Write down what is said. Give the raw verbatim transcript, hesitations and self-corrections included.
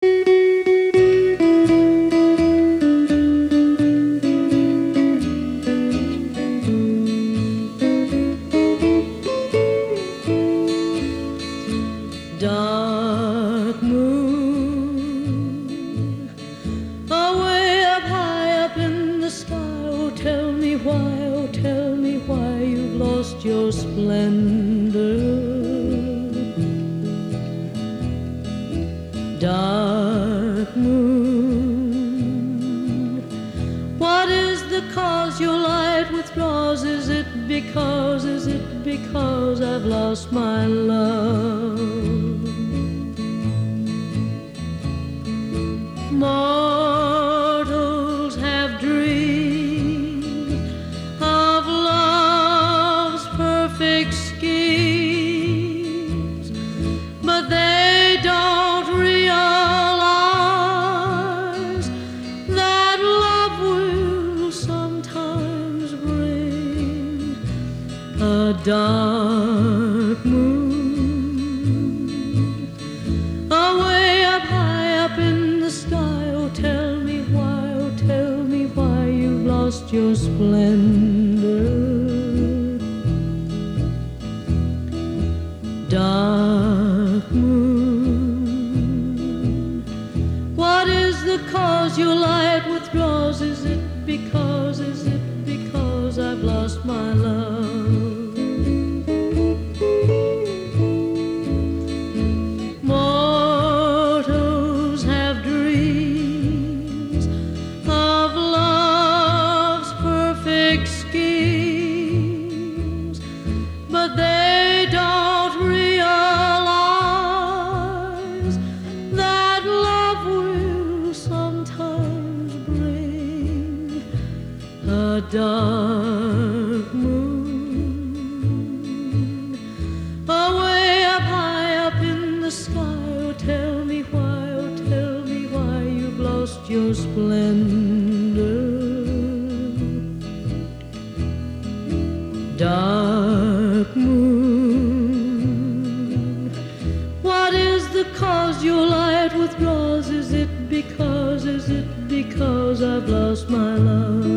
Dark moon, away up high up in the sky. Oh, tell me why, oh, tell me why you've lost your splendor. Dark moon, what is the cause your light withdraws? Is it because, is it because I've lost my love? Mortals have dreamed of love's perfect schemes, but they don't realize that love will sometimes bring a dark moon, away up high up in the sky. Oh, tell me why, oh, tell me why you've lost your splendor. Dark moon, what is the cause your light withdraws? Is it because, is it because I've lost my love? Mortals have dreams of love's perfect schemes, but they don't realize that love will sometimes bring a dark moon, away up high up in the sky. Oh, tell me why, oh, tell me why you've lost your splendor. Dark moon, what is the cause your light withdraws? Is it because, is it because I've lost my love?